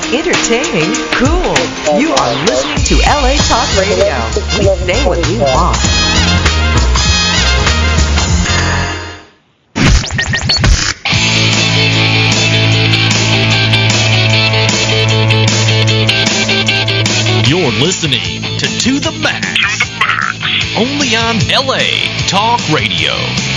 entertaining, cool. You are listening to LA Talk Radio. We say what we want. You're listening to the Max, only on LA Talk Radio.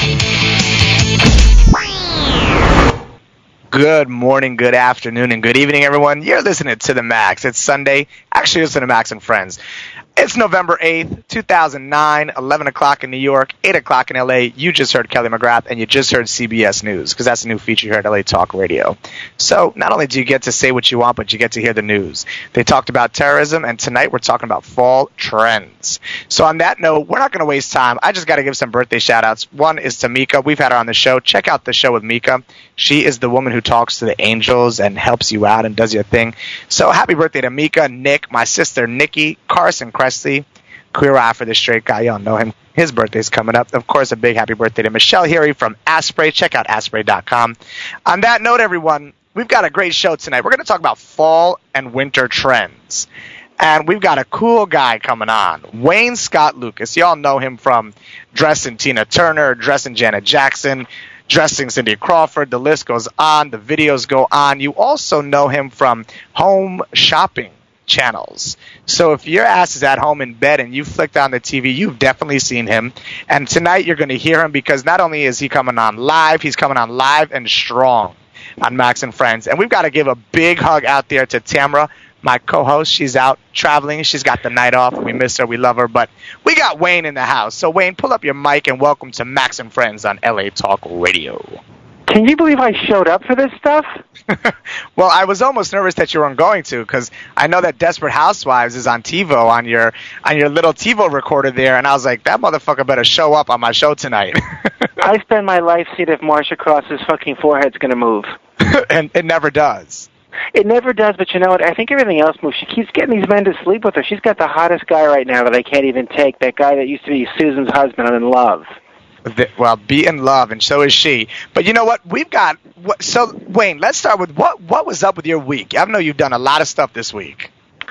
Good morning, good afternoon, and good evening, everyone. You're listening to The Max. It's Sunday. Actually, listen to Max and Friends. It's November 8th, 2009, 11 o'clock in New York, 8 o'clock in LA. You just heard Kelly McGrath, and you just heard CBS News, because that's a new feature here at LA Talk Radio. So not only do you get to say what you want, but you get to hear the news. They talked about terrorism, and tonight we're talking about fall trends. So on that note, we're not going to waste time. I just got to give some birthday shout-outs. One is to Mika. We've had her on the show. Check out the show with Mika. She is the woman who talks to the angels and helps you out and does your thing. So happy birthday to Mika, Nick, my sister Nikki, Carson Cressley, Queer Eye for the Straight Guy. Y'all know him. His birthday's coming up. Of course, a big happy birthday to Michelle Heary from Asprey. Check out Asprey.com. On that note, everyone, we've got a great show tonight. We're going to talk about fall and winter trends. And we've got a cool guy coming on, Wayne Scott Lucas. Y'all know him from dressing Tina Turner, dressing Janet Jackson, dressing Cindy Crawford. The list goes on. The videos go on. You also know him from home shopping channels. So if your ass is at home in bed and you flicked on the TV, you've definitely seen him. And tonight you're going to hear him because not only is he coming on live, he's coming on live and strong on Max and Friends. And we've got to give a big hug out there to Tamara, my co-host. She's out traveling. She's got the night off. We miss her. We love her. But we got Wayne in the house. So, Wayne, pull up your mic and welcome to Max and Friends on LA Talk Radio. Can you believe I showed up for this stuff? Well, I was almost nervous that you weren't going to because I know that Desperate Housewives is on TiVo, on your little TiVo recorder there, and I was like, that motherfucker better show up on my show tonight. I spend my life seeing if Marsha Cross's fucking forehead's going to move. And it never does. It never does, but you know what? I think everything else moves. She keeps getting these men to sleep with her. She's got the hottest guy right now that I can't even take, that guy that used to be Susan's husband. I'm in love. Well, be in love, and so is she. But you know what? We've got – so, Wayne, let's start with what was up with your week? I know you've done a lot of stuff this week.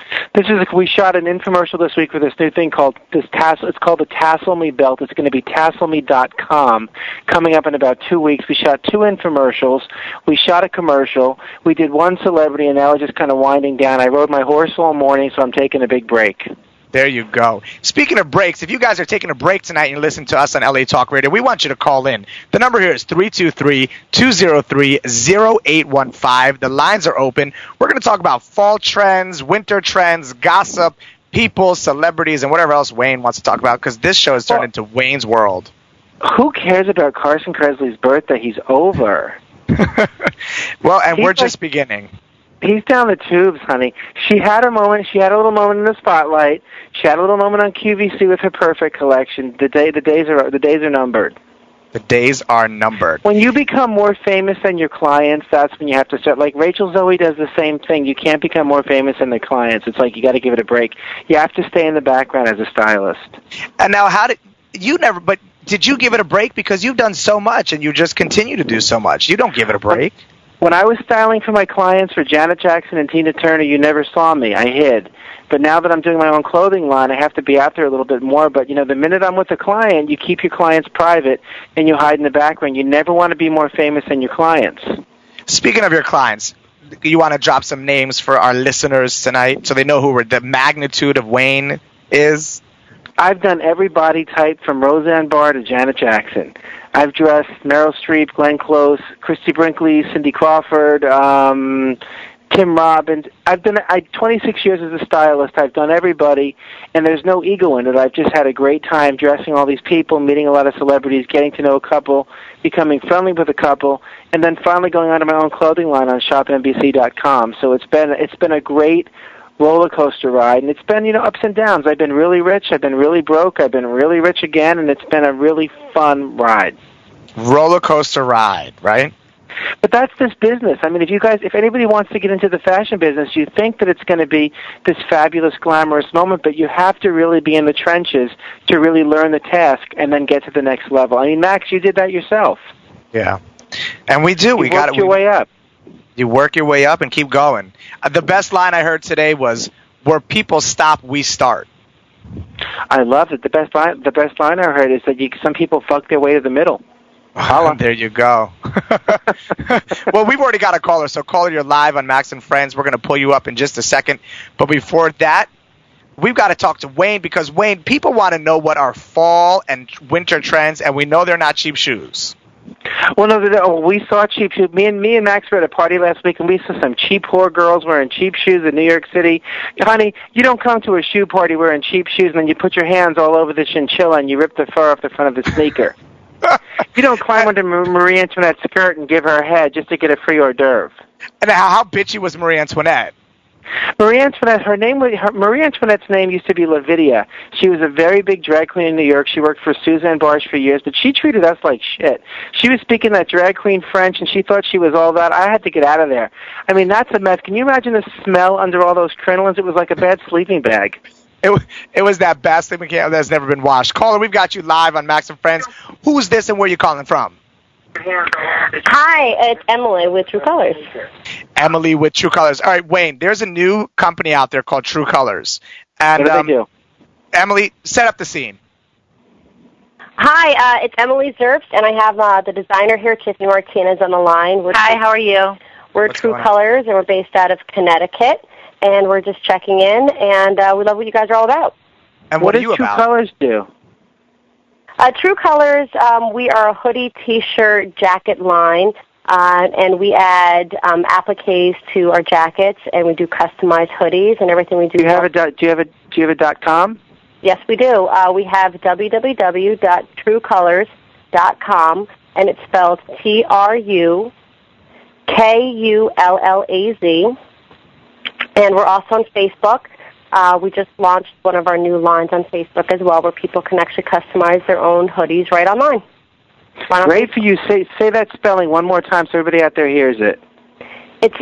We shot an infomercial this week for this new thing called this tassel. It's called the Tassel Me Belt. It's going to be tasselme.com coming up in about 2 weeks. We shot 2 infomercials. We shot a commercial. We did one celebrity, and now we're just kind of winding down. I rode my horse all morning, so I'm taking a big break. There you go. Speaking of breaks, if you guys are taking a break tonight and you listen to us on LA Talk Radio, we want you to call in. The number here is 323-203-0815. The lines are open. We're going to talk about fall trends, winter trends, gossip, people, celebrities, and whatever else Wayne wants to talk about, because this show has turned into Wayne's World. Who cares about Carson Kressley's birthday? He's over. Well, and we're just beginning. He's down the tubes, honey. She had a moment. She had a little moment in the spotlight. She had a little moment on QVC with her Perfect collection. The days are numbered. The days are numbered. When you become more famous than your clients, that's when you have to start. Like Rachel Zoe does the same thing. You can't become more famous than the clients. It's like you got to give it a break. You have to stay in the background as a stylist. And now, did you give it a break? Because you've done so much, and you just continue to do so much. You don't give it a break. When I was styling for my clients for Janet Jackson and Tina Turner, you never saw me. I hid. But now that I'm doing my own clothing line, I have to be out there a little bit more. But, you know, the minute I'm with a client, you keep your clients private and you hide in the background. You never want to be more famous than your clients. Speaking of your clients, you want to drop some names for our listeners tonight so they know who the magnitude of Wayne is? I've done every body type from Roseanne Barr to Janet Jackson. I've dressed Meryl Streep, Glenn Close, Christy Brinkley, Cindy Crawford, Tim Robbins. I've 26 years as a stylist. I've done everybody, and there's no ego in it. I've just had a great time dressing all these people, meeting a lot of celebrities, getting to know a couple, becoming friendly with a couple, and then finally going on to my own clothing line on shopnbc.com. So it's been a great roller coaster ride, and it's been, you know, ups and downs. I've been really rich, I've been really broke, I've been really rich again, and it's been a really fun ride. Roller coaster ride, right? But that's this business. I mean, if anybody wants to get into the fashion business, you think that it's going to be this fabulous, glamorous moment, but you have to really be in the trenches to really learn the task and then get to the next level. I mean, Max, you did that yourself. Yeah. And we do. You worked your way up. You work your way up and keep going. The best line I heard today was, "Where people stop, we start." I love it. The best line I heard is that some people fuck their way to the middle. There you go. Well, we've already got a caller, so caller, you're live on Max and Friends. We're going to pull you up in just a second. But before that, we've got to talk to Wayne, because, Wayne, people want to know what are fall and winter trends, and we know they're not cheap shoes. Well, no, we saw cheap shoes. Me and Max were at a party last week, and we saw some cheap whore girls wearing cheap shoes in New York City. Honey, you don't come to a shoe party wearing cheap shoes, and then you put your hands all over the chinchilla and you rip the fur off the front of the sneaker. You don't climb under Marie Antoinette's skirt and give her a head just to get a free hors d'oeuvre. And how bitchy was Marie Antoinette? Marie Antoinette's name used to be Lavidia. She was a very big drag queen in New York. She worked for Suzanne Barge for years, but she treated us like shit. She was speaking that drag queen French, and she thought she was all that. I had to get out of there. I mean, that's a mess. Can you imagine the smell under all those crinolines? It was like a bad sleeping bag. It was that bad sleeping bag that's never been washed. Caller, we've got you live on Max and Friends. Who's this and where are you calling from? Hi, it's Emily with True Colors. Emily with True Colors. All right, Wayne, there's a new company out there called True Colors. And, what do they do? Emily, set up the scene. Hi, it's Emily Zerbst, and I have the designer here, Tiffany Martinez, on the line. Hi, how are you? We're True Colors, and we're based out of Connecticut, and we're just checking in, and we love what you guys are all about. And what are you True about? Colors do? True Colors, we are a hoodie, T-shirt, jacket line, and we add appliques to our jackets, and we do customized hoodies and everything we do. Do you have a .com? Yes, we do. We have www.truecolors.com, and it's spelled TRUKULLAZ. And we're also on Facebook. We just launched one of our new lines on Facebook as well, where people can actually customize their own hoodies right online. Great for you. Say that spelling one more time so everybody out there hears it. It's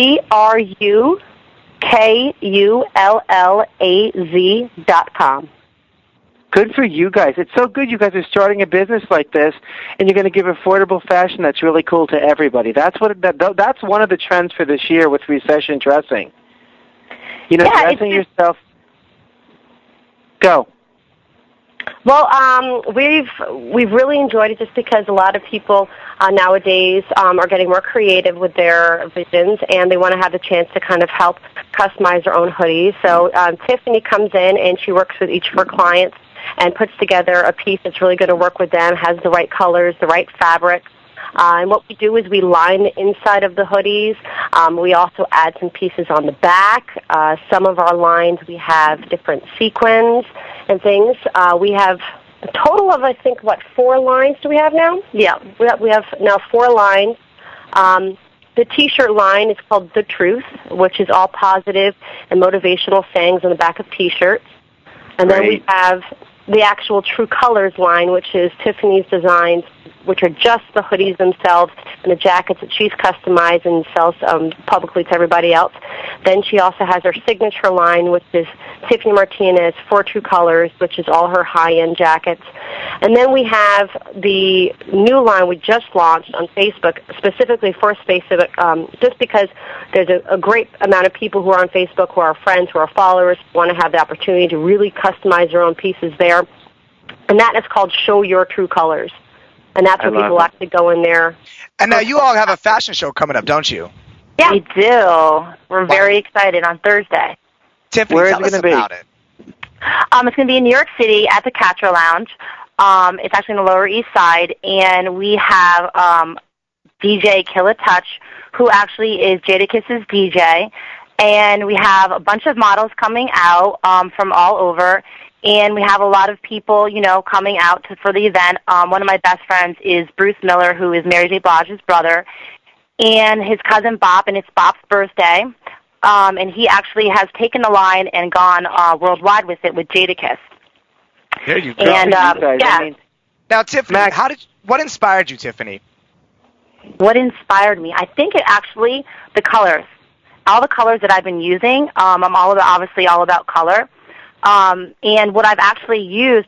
TRUKULLAZ.com. Good for you guys. It's so good you guys are starting a business like this, and you're going to give affordable fashion that's really cool to everybody. That's one of the trends for this year with recession dressing. You know, dressing yourself. Go. Well, we've really enjoyed it just because a lot of people nowadays are getting more creative with their visions, and they want to have the chance to kind of help customize their own hoodies. So Tiffany comes in, and she works with each of her clients and puts together a piece that's really going to work with them, has the right colors, the right fabrics. And what we do is we line the inside of the hoodies. We also add some pieces on the back. Some of our lines, we have different sequins and things. We have a total of, I think, 4 lines do we have now? Yeah, we have now 4 lines. The T-shirt line is called The Truth, which is all positive and motivational sayings on the back of T-shirts. And then we have the actual True Colors line, which is Tiffany's designs, which are just the hoodies themselves and the jackets that she's customized and sells publicly to everybody else. Then she also has her signature line, which is Tiffany Martinez for True Colors, which is all her high-end jackets. And then we have the new line we just launched on Facebook, specifically for Facebook, just because there's a great amount of people who are on Facebook, who are our friends, who are followers, who want to have the opportunity to really customize their own pieces there. And that is called Show Your True Colors. And that's where people actually go in there. And now you all have a fashion show coming up, don't you? Yeah, we do. We're very excited on Thursday. Tiffany, tell us about it. It's going to be in New York City at the Catra Lounge. It's actually on the Lower East Side, and we have DJ Killa Touch, who actually is Jadakiss's DJ, and we have a bunch of models coming out from all over. And we have a lot of people, coming out for the event. One of my best friends is Bruce Miller, who is Mary J. Blige's brother, and his cousin Bop, and it's Bop's birthday. And he actually has taken the line and gone worldwide with it with Jadakiss. There you go. And, now, Tiffany, what inspired you, Tiffany? What inspired me? I think it actually, the colors. All the colors that I've been using, I'm all about color. And what I've actually used,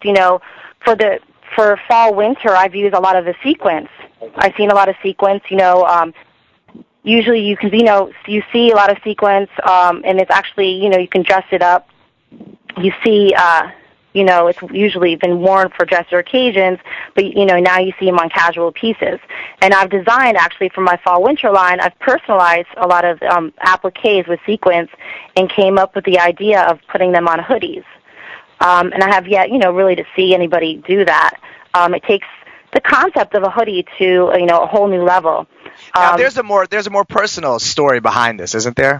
for fall, winter, I've used a lot of the sequins. I've seen a lot of sequins, usually you can, you see a lot of sequins, and it's actually, you can dress it up. You see, it's usually been worn for dresser occasions, but, now you see them on casual pieces. And I've designed, actually, for my fall-winter line, I've personalized a lot of appliques with sequins and came up with the idea of putting them on hoodies. And I have yet, really to see anybody do that. It takes the concept of a hoodie to, a whole new level. Now, there's a more personal story behind this, isn't there?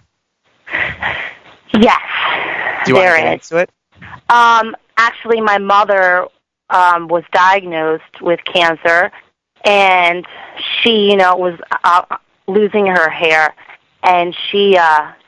Yes, do you want to get into it? Actually, my mother was diagnosed with cancer, and she, was losing her hair. And she,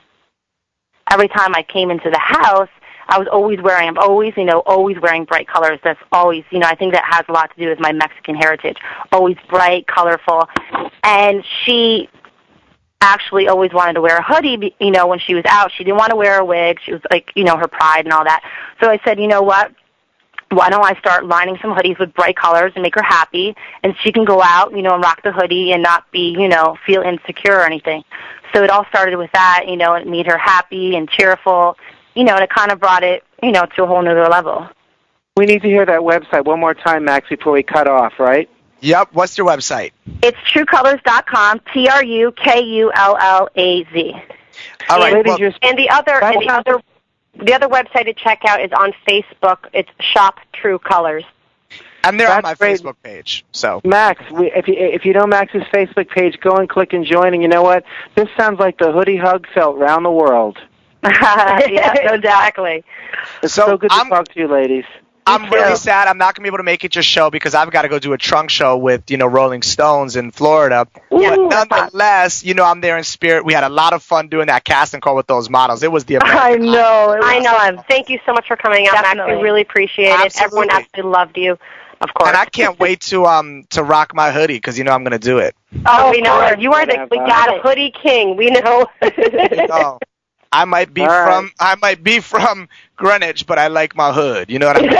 every time I came into the house, I'm always wearing bright colors. That's always, I think that has a lot to do with my Mexican heritage. Always bright, colorful. And she actually always wanted to wear a hoodie, when she was out. She didn't want to wear a wig. She was like, her pride and all that. So I said, you know what? Why don't I start lining some hoodies with bright colors and make her happy, and she can go out, and rock the hoodie and not be, feel insecure or anything. So it all started with that, and it made her happy and cheerful, and it kind of brought it, to a whole nother level. We need to hear that website one more time, Max, before we cut off, right? Yep. What's your website? It's TrueColors.com, TrueKullaz. All right. And the other website to check out is on Facebook. It's Shop True Colors. And they're on my great. Facebook page. So Max, if you know Max's Facebook page, go and click and join. And you know what? This sounds like the hoodie hug felt round the world. Yeah, exactly. It's so good to talk to you, ladies. I'm really sad I'm not going to be able to make it your show because I've got to go do a trunk show with, Rolling Stones in Florida. But nonetheless, I'm there in spirit. We had a lot of fun doing that casting call with those models. It was the I know. Thank you so much for coming out, Max. We really appreciate it. Everyone absolutely loved you, of course. And I can't wait to rock my hoodie because I'm going to do it. Oh, we know it. You are the hoodie king. We know. I might be from Greenwich, but I like my hood. You know what I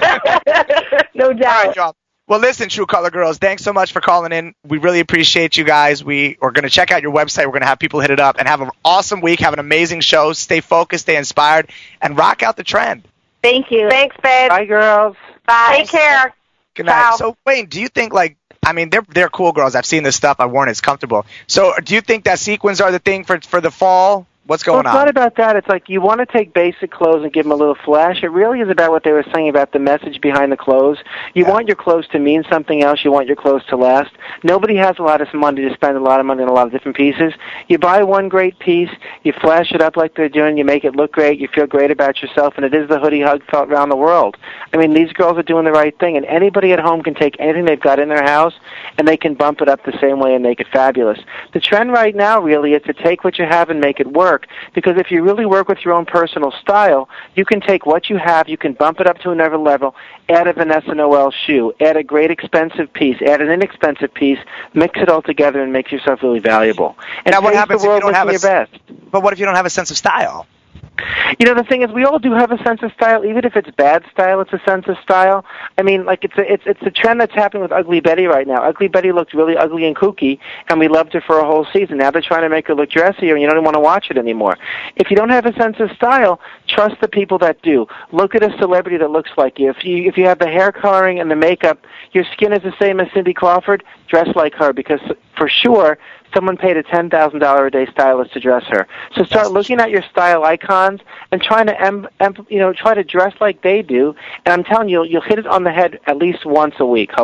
mean? No doubt. All right, y'all. Well, listen, True Color Girls, thanks so much for calling in. We really appreciate you guys. We are going to check out your website. We're going to have people hit it up and have an awesome week. Have an amazing show. Stay focused, stay inspired, and rock out the trend. Thank you. Thanks, babe. Bye, girls. Bye. Take care. Good night. Ciao. So, Wayne, do you think, they're cool girls. I've seen this stuff. I've worn it. It's comfortable. So, do you think that sequins are the thing for the fall? What's going on? It's not about that. It's like you want to take basic clothes and give them a little flash. It really is about what they were saying about the message behind the clothes. You want your clothes to mean something else. You want your clothes to last. Nobody has a lot of money to spend a lot of money on a lot of different pieces. You buy one great piece, you flash it up like they're doing, you make it look great, you feel great about yourself, and it is the hoodie hug felt around the world. I mean, these girls are doing the right thing, and anybody at home can take anything they've got in their house, and they can bump it up the same way and make it fabulous. The trend right now really is to take what you have and make it work, because if you really work with your own personal style, you can take what you have, you can bump it up to another level, add a Vanessa Noel shoe, add a great expensive piece, add an inexpensive piece, mix it all together and make yourself really valuable. And now what happens if you don't have your best. But what if you don't have a sense of style? The thing is, we all do have a sense of style. Even if it's bad style, it's a sense of style. I mean, it's a trend that's happening with Ugly Betty right now. Ugly Betty looked really ugly and kooky, and we loved her for a whole season. Now they're trying to make her look dressier, and you don't want to watch it anymore. If you don't have a sense of style, trust the people that do. Look at a celebrity that looks like you. If you have the hair coloring and the makeup, your skin is the same as Cindy Crawford, dress like her, because for sure someone paid a $10,000 a day stylist to dress her. So start looking at your style icons and trying to try to dress like they do. And I'm telling you, you'll hit it on the head at least once a week.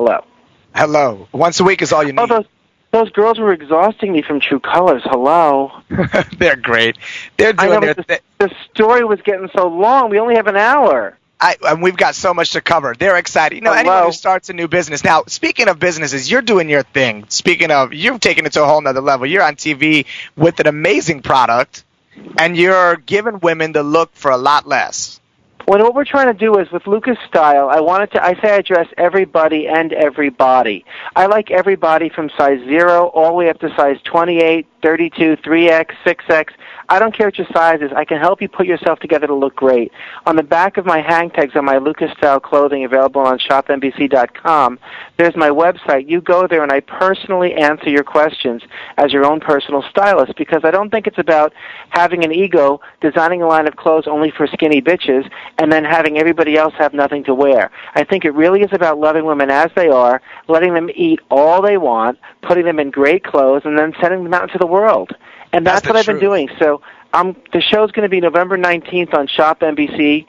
Hello. Once a week is all you need. Those girls were exhausting me from True Colors. Hello. They're great. They're doing the story was getting so long. We only have an hour. And we've got so much to cover. They're excited. Anyone who starts a new business. Now, speaking of businesses, you're doing your thing. Speaking of, you've taken it to a whole nother level. You're on TV with an amazing product, and you're giving women the look for a lot less. What we're trying to do is, with Lucas Style, I say I dress everybody and everybody. I like everybody from size 0 all the way up to size 28, 32, 3X, 6X. I don't care what your size is. I can help you put yourself together to look great. On the back of my hang tags on my Lucas Style clothing available on shopnbc.com, there's my website. You go there and I personally answer your questions as your own personal stylist, because I don't think it's about having an ego, designing a line of clothes only for skinny bitches, and then having everybody else have nothing to wear. I think it really is about loving women as they are, letting them eat all they want, putting them in great clothes, and then sending them out into the world. And that's what I've been doing. So the show's going to be November 19th on Shop NBC.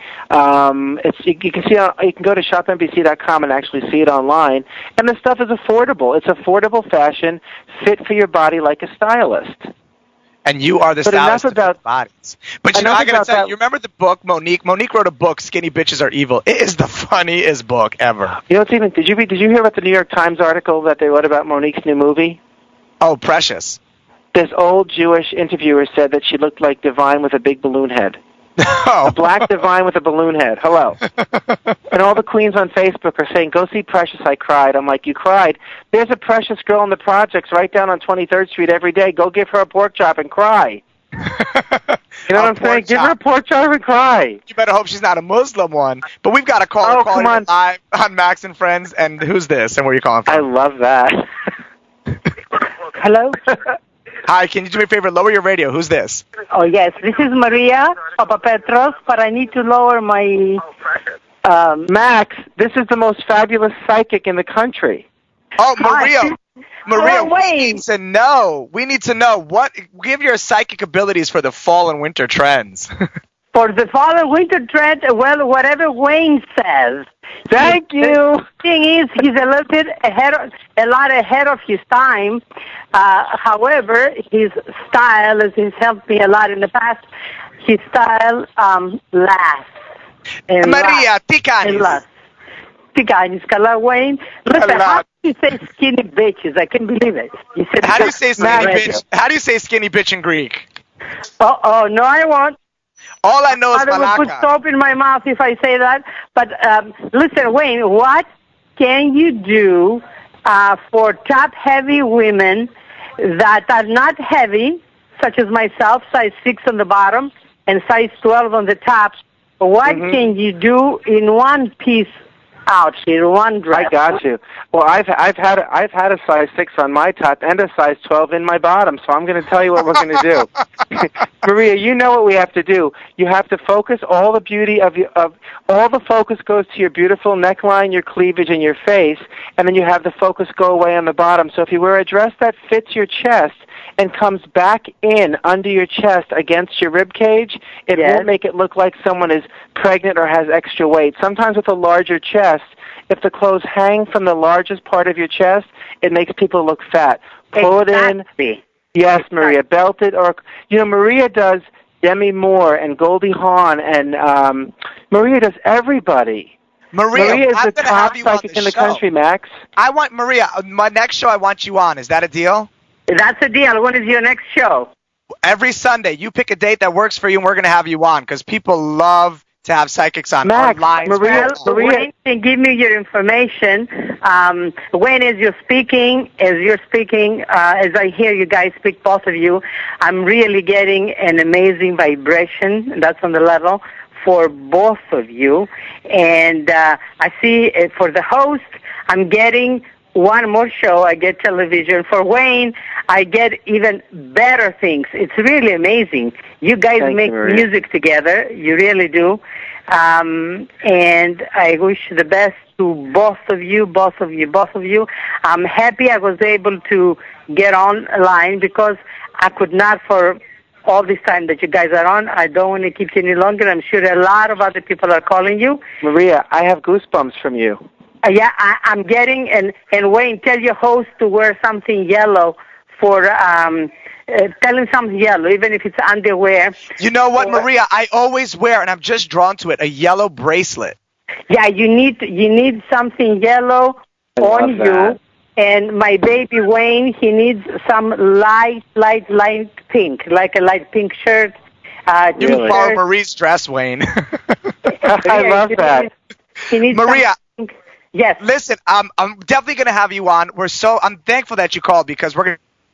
You can go to shopnbc.com and actually see it online. And the stuff is affordable. It's affordable fashion, fit for your body like a stylist. And you are the stylist of your bodies. But I got to tell you, remember the book, Monique? Monique wrote a book, Skinny Bitches Are Evil. It is the funniest book ever. You know, Stephen, did you hear about the New York Times article that they wrote about Monique's new movie? Oh, precious. This old Jewish interviewer said that she looked like Divine with a big balloon head. Oh. A black Divine with a balloon head. Hello. And all the queens on Facebook are saying, go see Precious, I cried. I'm like, you cried? There's a Precious girl in the projects right down on 23rd Street every day. Go give her a pork chop and cry. You know what I'm saying? Give her a pork chop and cry. You better hope she's not a Muslim one. But we've got a caller calling live on Max and Friends. And who's this? And where are you calling from? I love that. Hello? Hi, can you do me a favor? Lower your radio. Who's this? Oh, yes. This is Maria Papapetros, but I need to lower my... Max, this is the most fabulous psychic in the country. Oh, Maria. Maria, we need to know. Give your psychic abilities for the fall and winter trends. For the fall and winter trend, well, whatever Wayne says. Thank you. The thing is, he's a little bit a lot ahead of his time. However, his style, as he's helped me a lot in the past, his style lasts. Maria, Ticanis. Ticanis, Carla Wayne. Listen, how do you say skinny bitches? I can't believe it. You said how do you say skinny bitch? How do you say skinny bitch in Greek? Oh, no, I won't. All I know is I will put soap in my mouth if I say that. But listen, Wayne, what can you do for top-heavy women that are not heavy, such as myself, size 6 on the bottom and size 12 on the top? What can you do in one piece outfit, one dress? I got you. Well, I've had a size 6 on my top and a size 12 in my bottom, so I'm going to tell you what we're going to do. Maria, you know what we have to do. You have to focus all the beauty of all the focus goes to your beautiful neckline, your cleavage, and your face, and then you have the focus go away on the bottom. So if you wear a dress that fits your chest and comes back in under your chest against your rib cage, it won't make it look like someone is pregnant or has extra weight. Sometimes with a larger chest, if the clothes hang from the largest part of your chest, it makes people look fat. Pull it in. Yes, Maria. Belt it. Or, Maria does Demi Moore and Goldie Hawn, and Maria does everybody. Maria is the top psychic in the country, Max. I want Maria. My next show, I want you on. Is that a deal? That's a deal. When is your next show? Every Sunday. You pick a date that works for you, and we're going to have you on because people love to have psychics on. Max, Maria can give me your information. When as you're speaking, as I hear you guys speak, both of you, I'm really getting an amazing vibration. That's on the level for both of you. And I see for the host, I'm getting one more show. I get television. For Wayne, I get even better things. It's really amazing. You guys make music together. You really do. And I wish the best to both of you. I'm happy I was able to get online because I could not for all this time that you guys are on. I don't want to keep you any longer. I'm sure a lot of other people are calling you. Maria, I have goosebumps from you. I'm getting, and Wayne, tell your host to wear something yellow for, tell him something yellow, even if it's underwear. You know what, Maria? I always wear, and I'm just drawn to it, a yellow bracelet. Yeah, you need something yellow on you. And my baby Wayne, he needs some light pink, like a light pink shirt. You can borrow Marie's dress, Wayne. I love that. Maria. Yes. Listen, I'm definitely going to have you on. I'm thankful that you called because we're going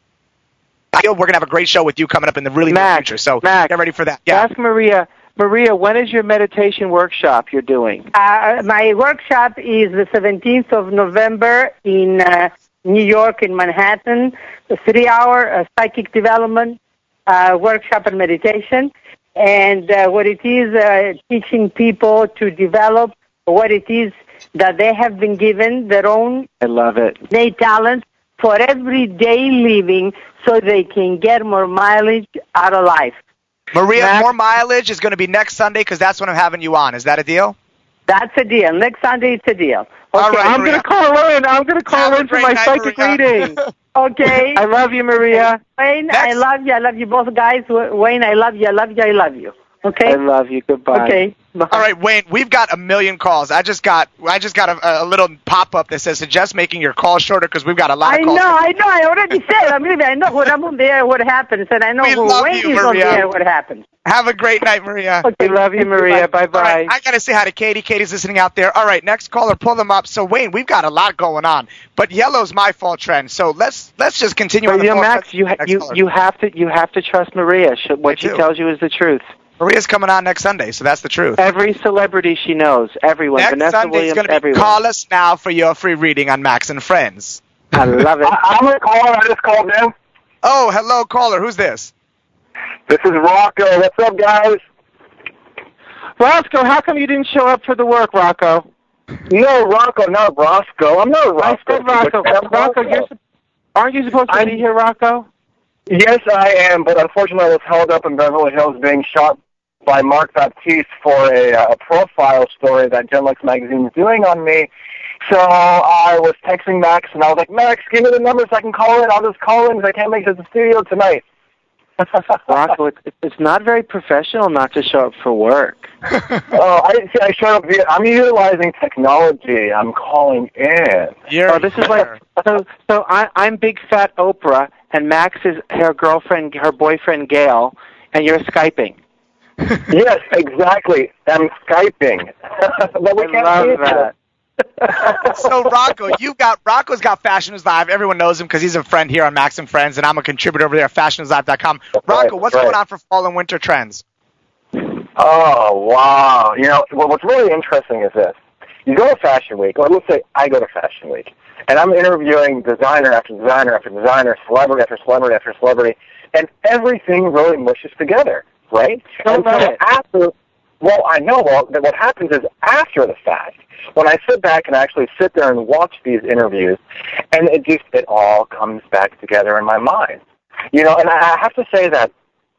to have a great show with you coming up in the really near future. So get ready for that. Yeah. Ask Maria. Maria, when is your meditation workshop you're doing? My workshop is the 17th of November in New York, in Manhattan, a 3-hour psychic development workshop and meditation. And what it is, teaching people to develop what it is that they have been given, their own I love it. Their talent for everyday living so they can get more mileage out of life. Maria, more mileage is going to be next Sunday because that's when I'm having you on. Is that a deal? That's a deal. Next Sunday, it's a deal. Okay, all right, I'm going to call in. I'm going to call in for my psychic reading. Okay. I love you, Maria. Wayne, I love you. I love you both guys. Wayne, I love you. I love you. I love you. Okay? I love you. Goodbye. Okay. Bye. All right, Wayne, we've got a million calls. I just got a little pop-up that says suggest making your call shorter because we've got a lot of calls. I know. I already said. I know when I'm on the air what happens, and I know when Wayne is on the air what happens. Have a great night, Maria. Okay. We love you, Maria. Bye-bye. Right, I got to say hi to Katie. Katie's listening out there. All right, next caller, pull them up. So, Wayne, we've got a lot going on, but yellow's my fall trend. So let's just continue on the phone. Max, you have to trust Maria. What she tells you is the truth. Maria's coming on next Sunday, so that's the truth. Every celebrity she knows, everyone. Next Vanessa Sunday's Williams, everyone. Call us now for your free reading on Max and Friends. I love it. I'm a caller. I just called in. Oh, hello, caller. Who's this? This is Rocco. What's up, guys? Roscoe, how come you didn't show up for the work, Rocco? No, Rocco, not Roscoe. I'm not Roscoe. I said Rocco. Rocco, aren't you supposed to be here, Rocco? Yes, I am, but unfortunately I was held up in Beverly Hills being shot by Mark Baptiste for a profile story that Genlex magazine is doing on me. So I was texting Max, and I was like, Max, give me the number so I can call in. I'll just call in because I can't make it to the studio tonight. Rocco, it's not very professional not to show up for work. I showed up I'm utilizing technology. I'm calling in. This is like so I'm big fat Oprah, and Max is her girlfriend, her boyfriend Gail, and you're Skyping. Yes, exactly. I'm Skyping. But we can't see that. So Rocco's got Fashion is Live. Everyone knows him because he's a friend here on Max and Friends, and I'm a contributor over there at FashionIsLive.com. Rocco, what's going on for fall and winter trends? Oh, wow. What's really interesting is this. You go to Fashion Week, or let's say I go to Fashion Week, and I'm interviewing designer after designer after designer, celebrity after celebrity after celebrity, and everything really mushes together, right? And so what happens is after the fact, when I sit back and actually sit there and watch these interviews, and it all comes back together in my mind. And I have to say that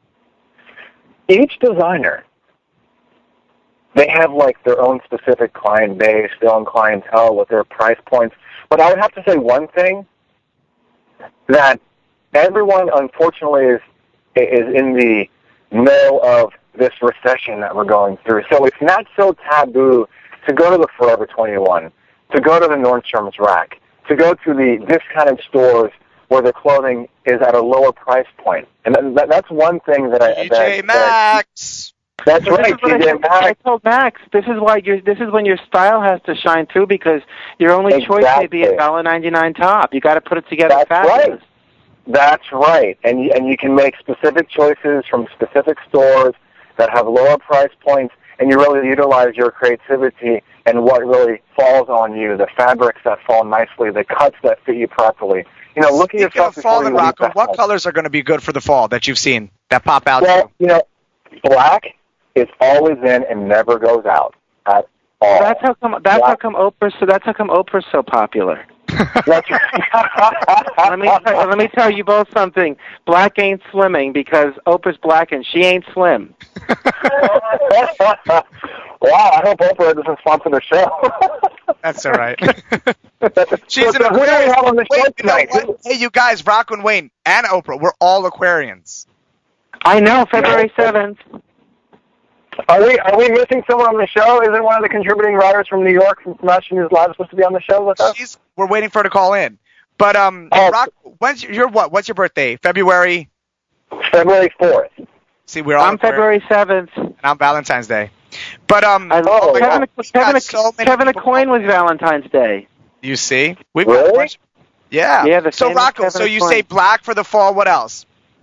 each designer, they have like their own specific client base, their own clientele with their price points. But I would have to say one thing, that everyone unfortunately is in the middle of this recession that we're going through. So it's not so taboo to go to the Forever 21, to go to the Nordstrom's rack, to go to the discounted stores where the clothing is at a lower price point. And that's one thing that TJ Maxx. That's right, TJ Maxx. I told Max, this is when your style has to shine through, because your only choice may be a $1.99 top. You got to put it together fast. Right. That's right. And you can make specific choices from specific stores that have lower price points, and you really utilize your creativity and what really falls on you, the fabrics that fall nicely, the cuts that fit you properly. Look at yourself. Speaking of fall and Rocco, what colors are going to be good for the fall that you've seen that pop out? Well, black is always in and never goes out at all. That's how come Oprah's so popular. That's right. Let me tell you both something. Black ain't slimming because Oprah's black and she ain't slim. Wow, I hope Oprah doesn't sponsor the show. That's all right. She's an Aquarian. Hey, you guys, Rocco and Wayne and Oprah, we're all Aquarians. I know, February 7th. Are we missing someone on the show? Isn't one of the contributing writers from New York from Fashion is Live supposed to be on the show with us? We're waiting for her to call in. But Rock, what's your birthday? February 4th. See, we're all I'm February 7th. and I'm Valentine's Day. But I love Kevin people Coin was Valentine's Day. You see, we've Really? got a bunch. Yeah. Yeah, the So famous Rocco, Kevin so you Coin. say black for the fall. What else?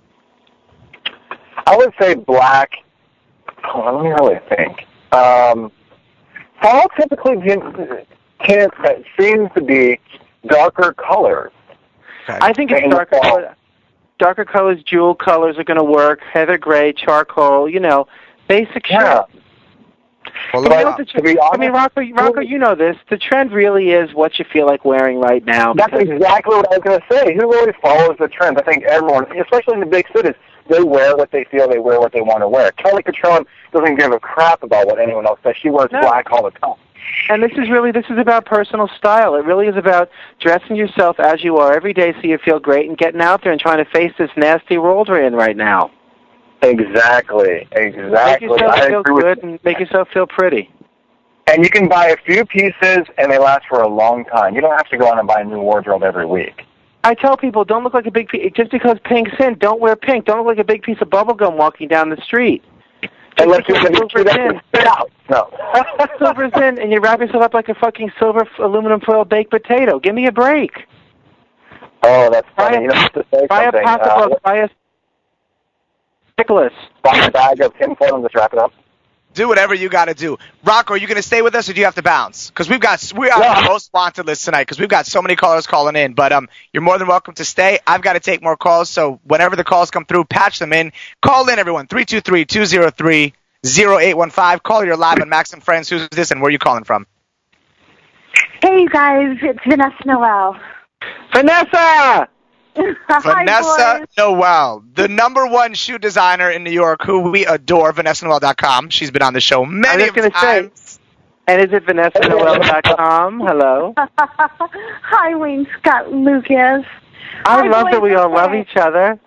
I would say black. Hold on, let me really think. Fall typically seems to be darker colors. Okay. I think it's darker colors. Darker colors, jewel colors are going to work. Heather gray, charcoal, basic shit. Yeah. Well, But look, to be honest, I mean, Rocco, you know this. The trend really is what you feel like wearing right now. that's exactly what I was going to say. Who really follows the trends? I think everyone, especially in the big cities, they wear what they feel, they wear what they want to wear. Kelly Cutrone doesn't give a crap about what anyone else says. She wears black all the time. And this is about personal style. It really is about dressing yourself as you are every day so you feel great and getting out there and trying to face this nasty world we're in right now. Exactly. Make yourself feel good and make yourself feel pretty. And you can buy a few pieces, and they last for a long time. You don't have to go out and buy a new wardrobe every week. I tell people, don't look like a big piece. Just because pink's in, don't wear pink. Don't look like a big piece of bubble gum walking down the street. Unless you're spit out. No. Silver's in, and you wrap yourself up like a fucking silver aluminum foil baked potato. Give me a break. Oh, that's funny. You don't have to say buy something. A pocketbook. Buy a Nicholas. Buy a bag of tinfoil and just wrap it up. do whatever you got to do. Rocco, are you going to stay with us, or do you have to bounce? Because we are on the most wanted list tonight because we've got so many callers calling in. But you're more than welcome to stay. I've got to take more calls, so whenever the calls come through, patch them in. Call in, everyone, 323-203-0815. Call your live on Max and Friends. Who's this, and where are you calling from? Hey, you guys, it's Vanessa Noel. Vanessa! Vanessa Noel, the #1 shoe designer in New York, who we adore, VanessaNoel.com. She's been on the show many times. And is it VanessaNoel.com? Hello. Hi, Wayne Scott Lucas. I love that we all love each other.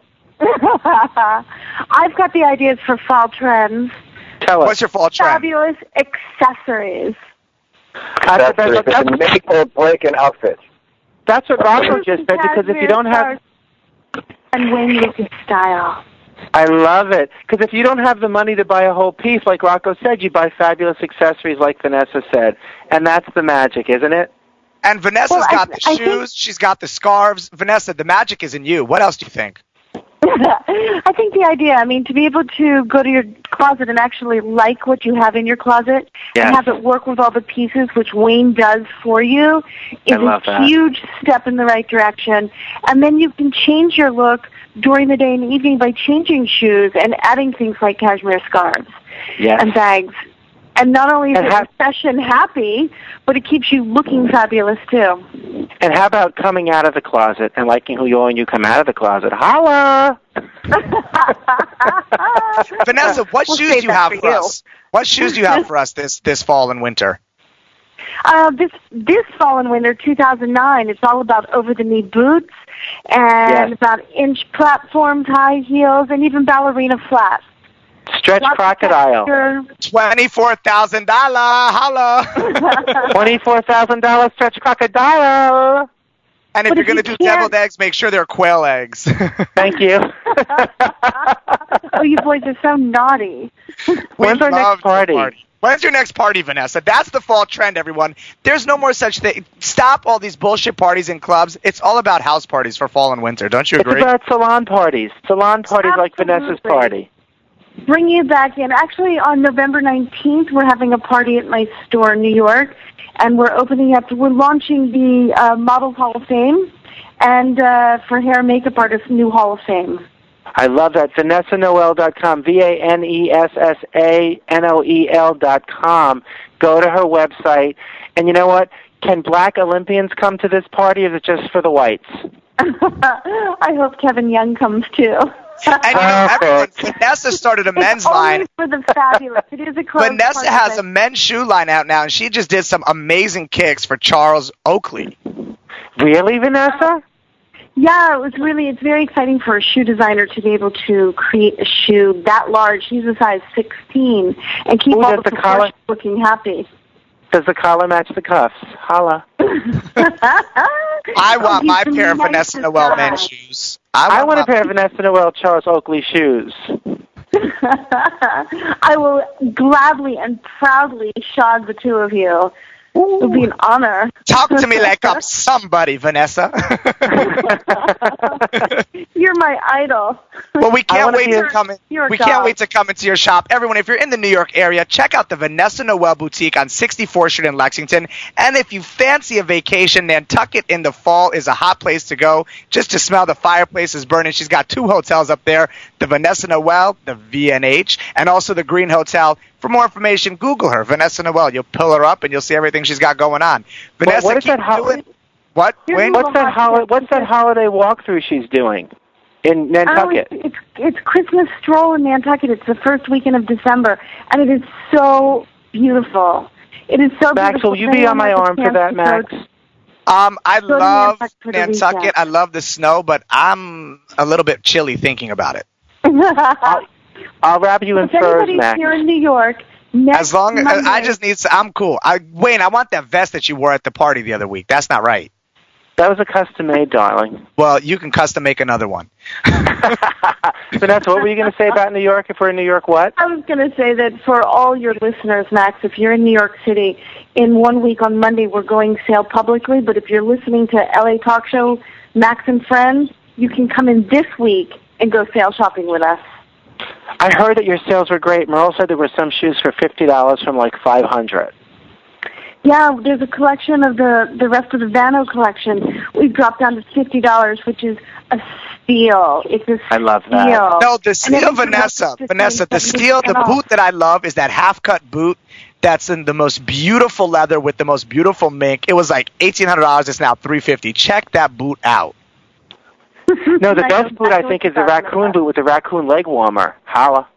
I've got the ideas for fall trends. Tell us. What's your fall trend? Fabulous accessories. That's make or break an outfit. That's what Rocco just said, because if you don't have... And Wayne Lucas style. I love it. Because if you don't have the money to buy a whole piece, like Rocco said, you buy fabulous accessories, like Vanessa said. And that's the magic, isn't it? And Vanessa's got the shoes. She's got the scarves. Vanessa, the magic is in you. What else do you think? I think the idea, to be able to go to your closet and actually like what you have in your closet and have it work with all the pieces, which Wayne does for you, is a huge step in the right direction. And then you can change your look during the day and evening by changing shoes and adding things like cashmere scarves and bags. And not only is it session happy, but it keeps you looking fabulous, too. And how about coming out of the closet and liking who you are when you come out of the closet? Holla! Vanessa, what shoes do you have for us? What shoes do you have for us this fall and winter? This fall and winter, 2009, it's all about over-the-knee boots and about inch platforms, high heels, and even ballerina flats. Stretch crocodile. $24,000. Holla. $24,000 stretch crocodile. And if you're going to do deviled eggs, make sure they're quail eggs. Thank you. Oh, you boys are so naughty. When's our next party? When's your next party, Vanessa? That's the fall trend, everyone. There's no more such thing. Stop all these bullshit parties in clubs. It's all about house parties for fall and winter. Don't you agree? It's about salon parties. Salon parties like Vanessa's party. Bring you back in. Actually, on November 19th, we're having a party at my store in New York, and we're launching the Models Hall of Fame, and for hair and makeup artists, new Hall of Fame. I love that. VanessaNoel.com, VanessaNoel.com. Go to her website. And you know what? Can black Olympians come to this party, or is it just for the whites? I hope Kevin Young comes, too. And everyone, Vanessa started a men's line. For the fabulous. It is a Vanessa has a men's shoe line out now, and she just did some amazing kicks for Charles Oakley. Really, Vanessa? Yeah, it's very exciting for a shoe designer to be able to create a shoe that large. He's a size 16 and keep all the proportions looking happy. Does the collar match the cuffs? Holla. I want my pair of Vanessa Noel men's shoes. I want a pair of Vanessa Noel Charles Oakley shoes. I will gladly and proudly shog the two of you. It would be an honor. Talk to me like I'm somebody, Vanessa. You're my idol. Well, we can't wait to come in. We can't wait to come into your shop. Everyone, if you're in the New York area, check out the Vanessa Noel Boutique on 64th Street in Lexington. And if you fancy a vacation, Nantucket in the fall is a hot place to go just to smell the fireplaces burning. She's got 2 hotels up there, the Vanessa Noel, the VNH, and also the Green Hotel. For more information, Google her, Vanessa Noel. You'll pull her up and you'll see everything she's got going on. Vanessa, what is that What? Wayne? What's that holiday walkthrough she's doing in Nantucket? It's Christmas stroll in Nantucket. It's the first weekend of December, and it is so beautiful. It is so Max, beautiful. will you be on my arm for that, Max? I love Nantucket. I love the snow, but I'm a little bit chilly thinking about it. I'll wrap you in furs, Max. Here in New York. As long as I just need, I'm cool. Wayne, I want that vest that you wore at the party the other week. That's not right. That was a custom made, darling. Well, you can custom make another one. Vanessa, what were you going to say about New York? If we're in New York, what? I was going to say that for all your listeners, Max, if you're in New York City, in 1 week on Monday, we're going sale publicly. But if you're listening to LA Talk Show, Max and Friends, you can come in this week and go sale shopping with us. I heard that your sales were great. Merle said there were some shoes for $50 from like $500. Yeah, there's a collection of the rest of the Vano collection. We've dropped down to $50, which is a steal. It's a steal. I love that. No, the steal, Vanessa, the steal, the boot that I love is that half-cut boot that's in the most beautiful leather with the most beautiful mink. It was like $1,800. It's now $350. Check that boot out. No, the best boot, I think, is the raccoon boot with the raccoon leg warmer. Holla.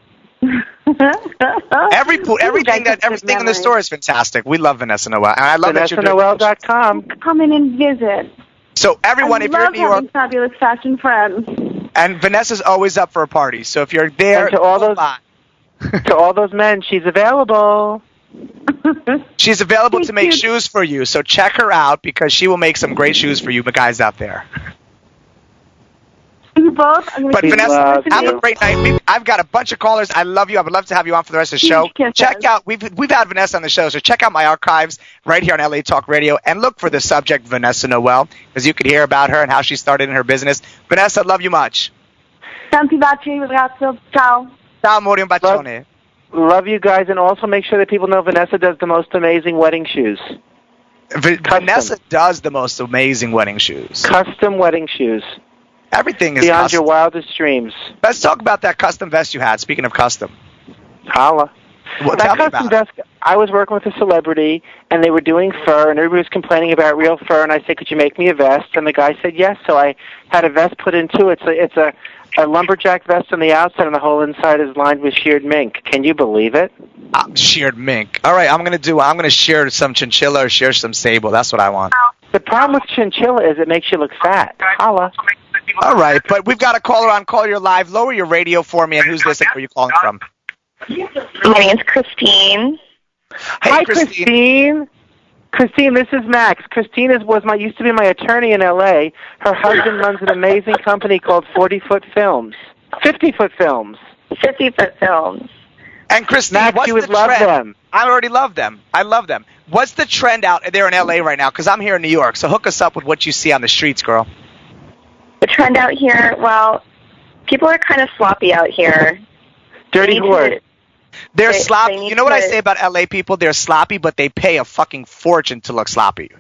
Everything in the store is fantastic. We love Vanessa Noel, and I love that you're doing VanessaNoel.com. Come in and visit. So everyone, if you're in New York, fabulous fashion friends. And Vanessa's always up for a party. So if you're there, and to all those men, she's available. She's available to make shoes for you. So check her out because she will make some great shoes for you, guys out there. You both. But Vanessa, have a great night. I've got a bunch of callers. I love you. I would love to have you on for the rest of the show. Check out. We've had Vanessa on the show, so check out my archives right here on LA Talk Radio and look for the subject Vanessa Noel because you could hear about her and how she started in her business. Vanessa, love you much. Tanti baci, ragazzo. Ciao. Ciao, amore, un bacione. Love you guys, and also make sure that people know Vanessa does the most amazing wedding shoes. Vanessa does the most amazing wedding shoes. Custom wedding shoes. Everything is beyond custom. Your wildest dreams. Let's talk about that custom vest you had. Speaking of custom. Holla. Well, that custom vest, I was working with a celebrity, and they were doing fur, and everybody was complaining about real fur, and I said, could you make me a vest? And the guy said yes, so I had a vest put into it. It's a lumberjack vest on the outside, and the whole inside is lined with sheared mink. Can you believe it? Sheared mink. All right, I'm going to shear some chinchilla or shear some sable. That's what I want. The problem with chinchilla is it makes you look fat. Holla. All right, but we've got a caller on. Call, you're live. Lower your radio for me, and who's this and where are you calling from? My name's Christine. Hey, Hi, Christine. Christine, this is Max. Christine used to be my attorney in L.A. Her husband runs an amazing company called 40-Foot Films. 50-Foot Films. 50-Foot Films. And Christine, Max, what's you would the love trend? them. I already love them. I love them. What's the trend out there in L.A. right now? Because I'm here in New York, so hook us up with what you see on the streets, girl. The trend out here, well, people are kind of sloppy out here. Dirty whores. They're sloppy. You know what I say about LA people? They're sloppy, but they pay a fucking fortune to look sloppy.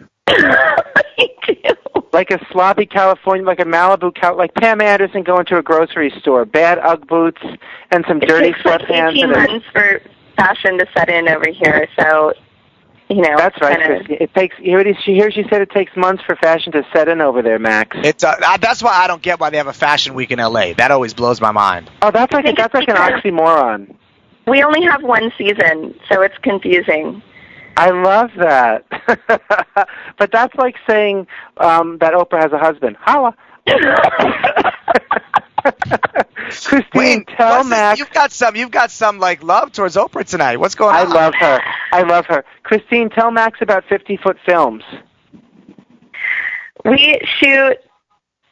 Like a sloppy California, like a Malibu, like Pam Anderson going to a grocery store. Bad Ugg boots and some dirty sweatpants. It takes like 18 months for fashion to set in over here, so, you know. That's right, Christy. It takes, she said it takes months for fashion to set in over there, Max. It's that's why I don't get why they have a fashion week in LA. That always blows my mind. Oh, that's like an oxymoron. We only have one season, so it's confusing. I love that. But that's like saying that Oprah has a husband. Holla. Christine, Wait, tell Max. You've got some like love towards Oprah tonight. What's going on? I love her. Christine, tell Max about 50-Foot Films. We shoot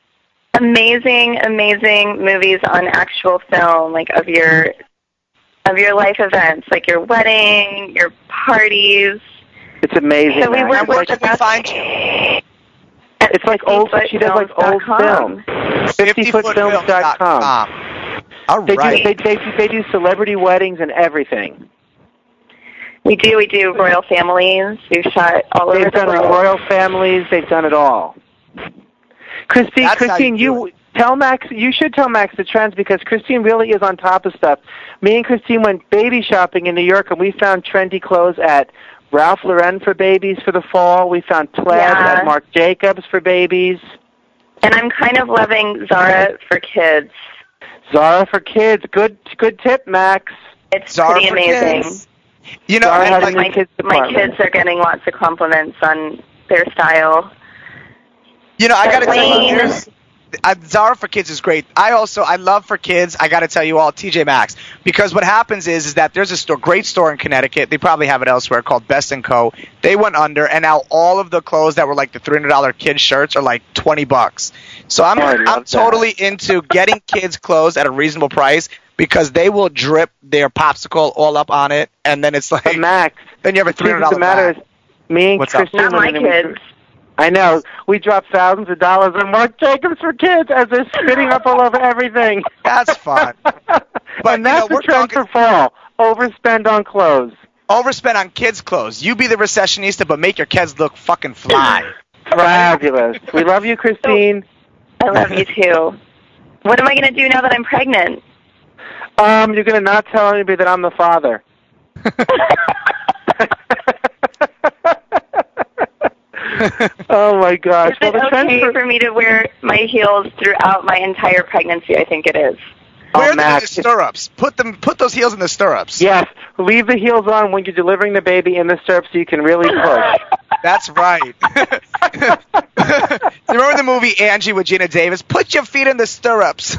amazing movies on actual film, like of your life events, like your wedding, your parties. It's amazing. So we work with the best. It's like old. She does like old film. 50footfilms.com. All right. They do celebrity weddings and everything. We do royal families. We've shot all over the world. They've done royal families. They've done it all. Christine, you tell Max. You should tell Max the trends because Christine really is on top of stuff. Me and Christine went baby shopping in New York, and we found trendy clothes at Ralph Lauren for babies for the fall. We found plaid at Marc Jacobs for babies. And I'm kind of loving Zara for kids. Zara for kids. Good tip, Max. It's Zara pretty amazing. Kids. You know, my kids are getting lots of compliments on their style. You know, I got to tell you, Zara for Kids is great. I love for kids. I got to tell you all, TJ Maxx, because what happens is that there's a great store in Connecticut. They probably have it elsewhere called Best & Co. They went under, and now all of the clothes that were like the $300 kids shirts are like $20. So I'm totally into getting kids clothes at a reasonable price because they will drip their popsicle all up on it, and then it's like Max. Then you have a $300 the matter is, me and Christine, not my kids. I know. We dropped thousands of dollars on Marc Jacobs for kids as they're spitting up all over everything. That's fun. And that's the trend for fall. Overspend on clothes. Overspend on kids' clothes. You be the recessionista, but make your kids look fucking fly. Fabulous. We love you, Christine. I love you, too. What am I going to do now that I'm pregnant? You're going to not tell anybody that I'm the father. Oh my gosh! Is it okay for me to wear my heels throughout my entire pregnancy? I think it is. Wear them in the stirrups. Put those heels in the stirrups. Yes, leave the heels on when you're delivering the baby in the stirrups so you can really push. That's right. Remember the movie Angie with Gina Davis? Put your feet in the stirrups.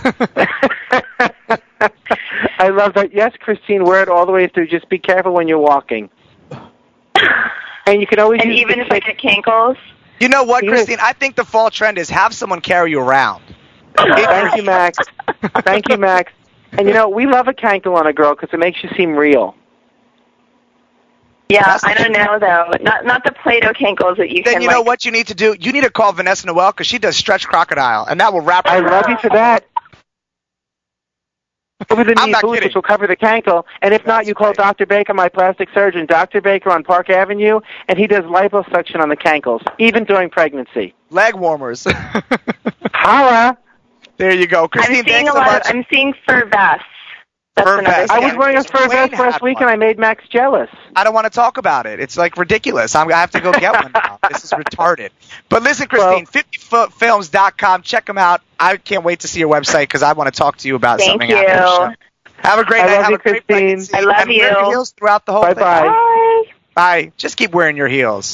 I love that. Yes, Christine, wear it all the way through. Just be careful when you're walking. And you can always use even if I get cankles. You know what, Christine? I think the fall trend is have someone carry you around. Thank you, Max. Thank you, Max. And you know, we love a cankle on a girl because it makes you seem real. Yeah, I don't know though. Not the Play-Doh cankles that you can. Then you know what you need to do? You need to call Vanessa Noel because she does Stretch Crocodile, and that will wrap her I around. love you for that. Over the knee boots, which will cover the cankle. And if not, you call Dr. Baker, my plastic surgeon, Dr. Baker on Park Avenue, and he does liposuction on the cankles, even during pregnancy. Leg warmers. Holla! There you go. Christine, thanks so much. I'm seeing fur vests. Fur vest. I was wearing a fur vest last week, and I made Max jealous. I don't want to talk about it. It's like ridiculous. I have to go get one now. This is retarded. But listen, Christine, 50footfilms.com. Check them out. I can't wait to see your website because I want to talk to you about something after the show. Have a great night. Have a great pregnancy. I love you. Wear your heels throughout the whole thing. Bye. Bye. Just keep wearing your heels.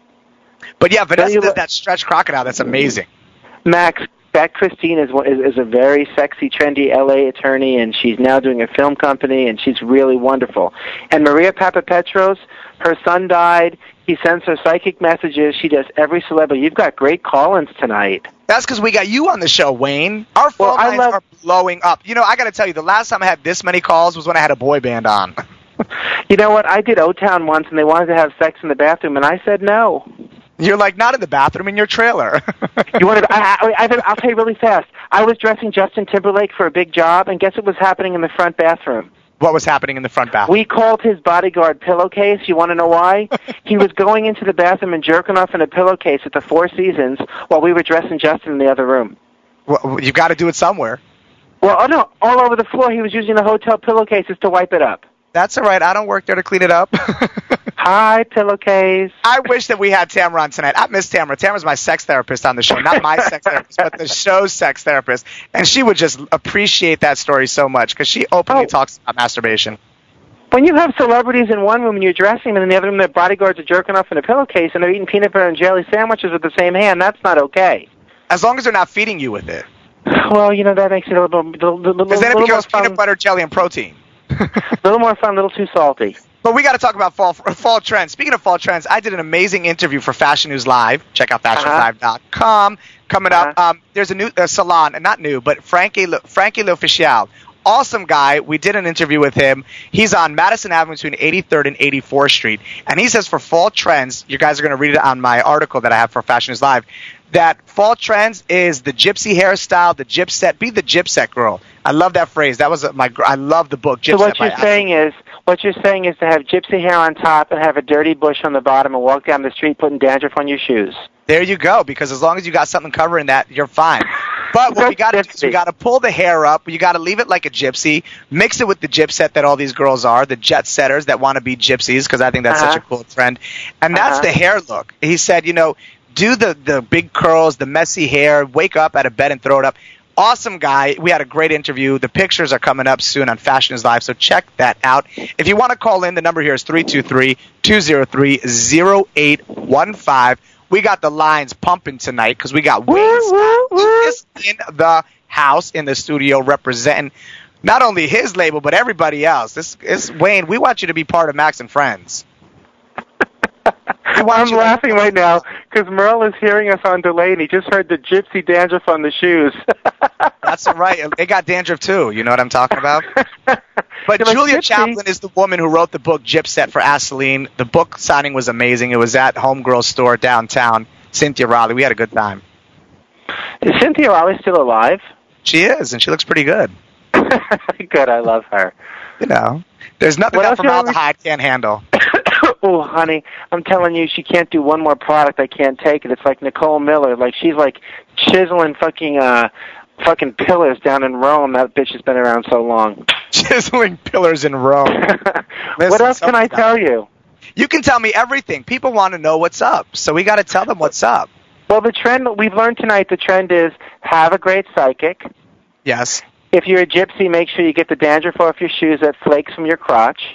But yeah, Vanessa does that Stretch Crocodile. That's amazing. Max, that Christine is a very sexy, trendy LA attorney, and she's now doing a film company, and she's really wonderful. And Maria Papapetros, her son died. He sends her psychic messages. She does every celebrity. You've got great call-ins tonight. That's because we got you on the show, Wayne. Our phone lines are blowing up. You know, I got to tell you, the last time I had this many calls was when I had a boy band on. You know what? I did O-Town once, and they wanted to have sex in the bathroom, and I said no. You're like, not in the bathroom, in your trailer. You want to? I'll tell you really fast. I was dressing Justin Timberlake for a big job, and guess what was happening in the front bathroom? What was happening in the front bathroom? We called his bodyguard Pillowcase. You want to know why? He was going into the bathroom and jerking off in a pillowcase at the Four Seasons while we were dressing Justin in the other room. Well, you got to do it somewhere. Well, no, all over the floor. He was using the hotel pillowcases to wipe it up. That's all right. I don't work there to clean it up. Hi, Pillowcase. I wish that we had Tamara on tonight. I miss Tamara. Tamara's my sex therapist on the show. Not my sex therapist, but the show's sex therapist. And she would just appreciate that story so much because she openly talks about masturbation. When you have celebrities in one room and you're dressing them, and in the other room their bodyguards are jerking off in a pillowcase and they're eating peanut butter and jelly sandwiches with the same hand, that's not okay. As long as they're not feeding you with it. Well, you know, that makes it a little because then it becomes peanut butter, jelly, and protein. A little more fun, a little too salty. But we got to talk about fall trends. Speaking of fall trends, I did an amazing interview for Fashion News Live. Check out fashionlive.com. Coming up, there's a new salon, not new, but Frankie L'Official. Awesome guy. We did an interview with him. He's on Madison Avenue between 83rd and 84th Street. And he says for fall trends, you guys are going to read it on my article that I have for Fashion News Live, that fall trends is the gypsy hairstyle, the gypset. Be the gypset girl. I love that phrase. That was I love the book. Gypset. So what you're saying is to have gypsy hair on top and have a dirty bush on the bottom and walk down the street putting dandruff on your shoes. There you go. Because as long as you got something covering that, you're fine. But what we got to do is we got to pull the hair up. You got to leave it like a gypsy. Mix it with the gypset that all these girls are, the jet setters that want to be gypsies, because I think that's such a cool trend. And that's the hair look. He said, do the big curls, the messy hair, wake up out of bed and throw it up. Awesome guy. We had a great interview. The pictures are coming up soon on Fashion is Live, so check that out. If you want to call in, the number here is 323-203-0815. We got the lines pumping tonight because we got Wayne Style in the house, in the studio, representing not only his label, but everybody else. This is Wayne. We want you to be part of Max and Friends. I'm laughing right now because Merle is hearing us on delay, and he just heard the gypsy dandruff on the shoes. That's right. They got dandruff, too. You know what I'm talking about? But Julia Chaplin is the woman who wrote the book Gypset for Aseline. The book signing was amazing. It was at Homegirl store downtown. Cynthia Raleigh. We had a good time. Is Cynthia Raleigh still alive? She is, and she looks pretty good. Good. I love her. There's nothing that formaldehyde can't handle. Oh, honey, I'm telling you, she can't do one more product. I can't take it. It's like Nicole Miller. Like, she's like chiseling fucking pillars down in Rome. That bitch has been around so long. Chiseling pillars in Rome. What else can I tell you? You can tell me everything. People want to know what's up, so we got to tell them what's up. Well, the trend we've learned tonight, the trend is have a great psychic. Yes. If you're a gypsy, make sure you get the dandruff off your shoes that flakes from your crotch.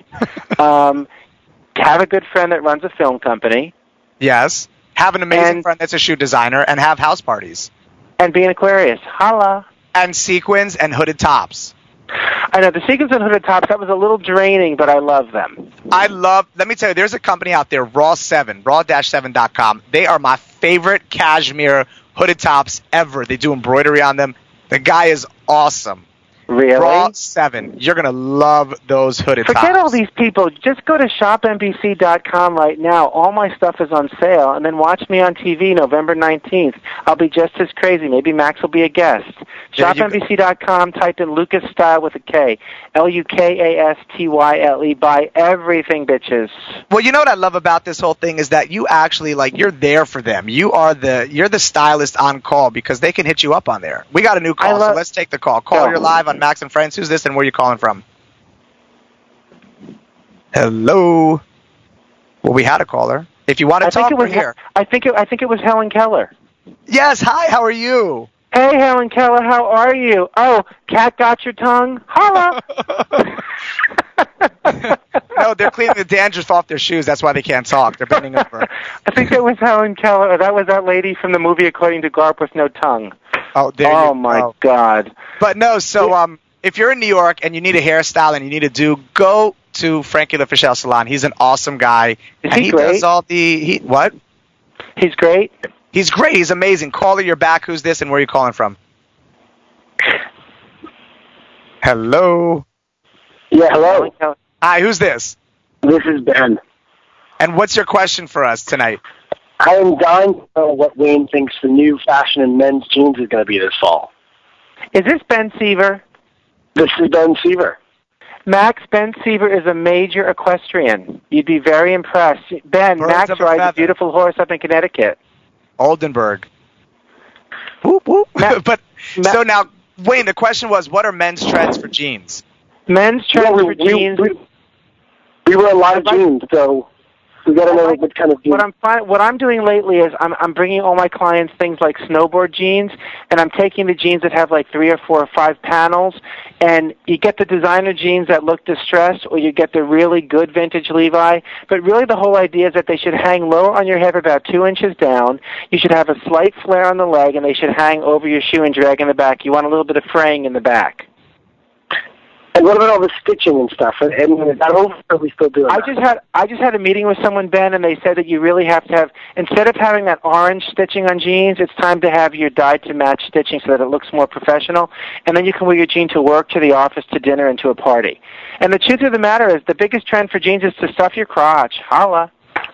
Have a good friend that runs a film company. Yes. Have an amazing friend that's a shoe designer, and have house parties. And be an Aquarius. Holla. And sequins and hooded tops. I know, the sequins and hooded tops, that was a little draining, but I love them. Let me tell you, there's a company out there, raw7.com. They are my favorite cashmere hooded tops ever. They do embroidery on them. The guy is awesome. Really? Raw 7. You're going to love those hooded tops. Forget all these people. Just go to shopnbc.com right now. All my stuff is on sale. And then watch me on TV November 19th. I'll be just as crazy. Maybe Max will be a guest. Shopnbc.com. Type in Lucas Style with a K. Lukastyle. Buy everything, bitches. Well, you know what I love about this whole thing is that you actually, you're there for them. You're the stylist on call because they can hit you up on there. We got a new call, so let's take the call. You're live on Max and Friends. Who's this and where are you calling from? Hello. Well, we had a caller. If you want to talk, we're here. I think it was Helen Keller. Yes. Hi. How are you? Hey, Helen Keller. How are you? Oh, cat got your tongue? Holla. No, they're cleaning the dandruff off their shoes. That's why they can't talk. They're bending over. I think it was Helen Keller. That was that lady from the movie According to Garp with no tongue. Oh, my God. But no, so if you're in New York and you need a hairstyle and you need go to Frankie L'Official Salon. He's an awesome guy. Is he great? Does all the what? He's great? He's great. He's amazing. Caller, you're back. Who's this and where are you calling from? Hello? Yeah, hello. Hi, who's this? This is Ben. And what's your question for us tonight? I am dying to know what Wayne thinks the new fashion in men's jeans is going to be this fall. Is this Ben Seaver? This is Ben Seaver. Max, Ben Seaver is a major equestrian. You'd be very impressed. Ben, Max rides a beautiful horse up in Connecticut. Oldenburg. Whoop, whoop. So now, Wayne, the question was, what are men's trends for jeans? Men's trends for jeans? We wear a lot of jeans, so we got to know what kind of jeans. What I'm doing lately is I'm bringing all my clients things like snowboard jeans, and I'm taking the jeans that have like 3 or 4 or 5 panels, and you get the designer jeans that look distressed, or you get the really good vintage Levi. But really the whole idea is that they should hang low on your hip about 2 inches down. You should have a slight flare on the leg, and they should hang over your shoe and drag in the back. You want a little bit of fraying in the back. And what about all the stitching and stuff? And is that over, or are we still doing I that? just had a meeting with someone, Ben, and they said that you really have to have, instead of having that orange stitching on jeans, it's time to have your dyed-to-match stitching so that it looks more professional, and then you can wear your jean to work, to the office, to dinner, and to a party. And the truth of the matter is the biggest trend for jeans is to stuff your crotch. Holla.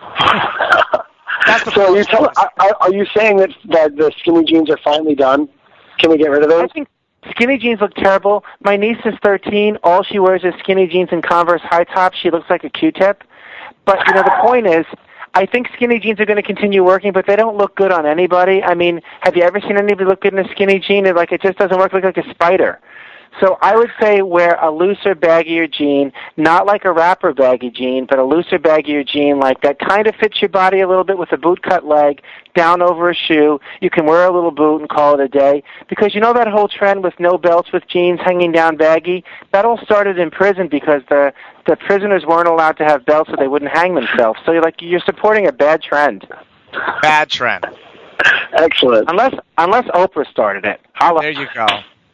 So are you saying that the skinny jeans are finally done? Can we get rid of those? I think skinny jeans look terrible. My niece is 13. All she wears is skinny jeans and Converse high tops. She looks like a Q-tip. But, the point is, I think skinny jeans are going to continue working, but they don't look good on anybody. I mean, have you ever seen anybody look good in a skinny jean? It just doesn't work like a spider. So I would say wear a looser, baggier jean, not like a wrapper baggy jean, but a looser, baggier jean like that kind of fits your body a little bit with a boot-cut leg, down over a shoe. You can wear a little boot and call it a day. Because that whole trend with no belts with jeans hanging down baggy, that all started in prison because the prisoners weren't allowed to have belts so they wouldn't hang themselves. So you're supporting a bad trend. Bad trend. Excellent. Unless Oprah started it. There you go.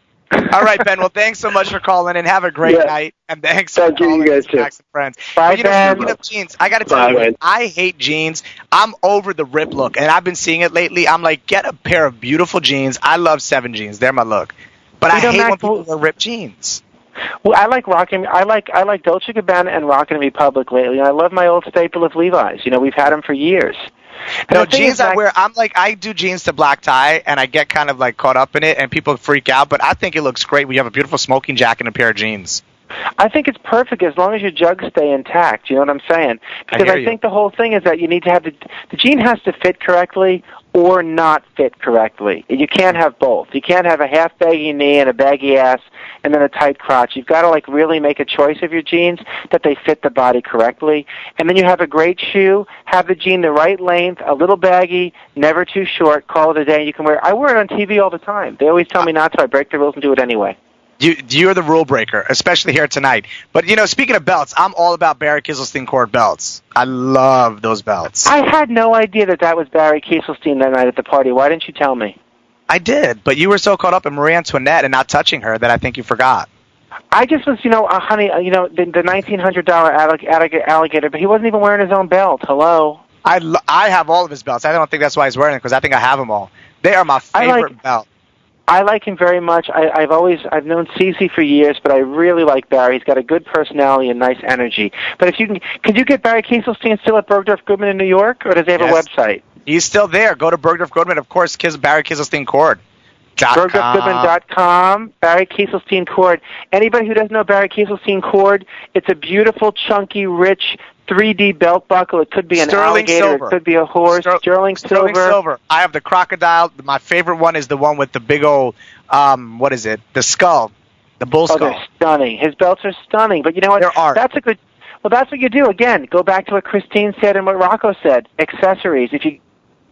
All right, Ben. Well, thanks so much for calling and have a great night. And thanks for calling. You guys too. Max and Friends. Bye, Ben. Speaking of jeans, I got to tell you, I hate jeans. I'm over the rip look, and I've been seeing it lately. I'm like, get a pair of beautiful jeans. I love 7 jeans. They're my look. But I hate when people wear ripped jeans. Well, I like rocking. I like Dolce & Gabbana and Rockin' Republic lately. I love my old staple of Levi's. We've had them for years. No, jeans I wear, I do jeans to black tie, and I get kind of caught up in it, and people freak out, but I think it looks great when you have a beautiful smoking jacket and a pair of jeans. I think it's perfect as long as your jugs stay intact, you know what I'm saying? Because I think the whole thing is that you need to have the jean has to fit correctly or not fit correctly. You can't have both. You can't have a half baggy knee and a baggy ass and then a tight crotch. You've got to really make a choice of your jeans that they fit the body correctly. And then you have a great shoe, have the jean the right length, a little baggy, never too short, call it a day. You can wear I wear it on TV all the time. They always tell me not to. I break the rules and do it anyway. You're the rule breaker, especially here tonight. But, speaking of belts, I'm all about Barry Kieselstein cord belts. I love those belts. I had no idea that was Barry Kieselstein that night at the party. Why didn't you tell me? I did, but you were so caught up in Marie Antoinette and not touching her that I think you forgot. I just was, honey, the $1,900 alligator, but he wasn't even wearing his own belt. Hello? I have all of his belts. I don't think that's why he's wearing them, because I think I have them all. They are my favorite belt. I like him very much. I've known Cece for years, but I really like Barry. He's got a good personality and nice energy. But if could you get Barry Kieselstein still at Bergdorf Goodman in New York, or does he have a website? He's still there. Go to Bergdorf Goodman, of course. Barry Kieselstein cord. BergdorfGoodman.com, Barry Kieselstein cord. Anybody who doesn't know Barry Kieselstein cord, it's a beautiful, chunky, rich 3D belt buckle. It could be an alligator. Silver. It could be a horse. Sterling silver. I have the crocodile. My favorite one is the one with the big old, what is it? The skull. The bull skull. They're stunning. His belts are stunning. But you know what? They're art. That's what you do. Again, go back to what Christine said and what Rocco said. Accessories. If you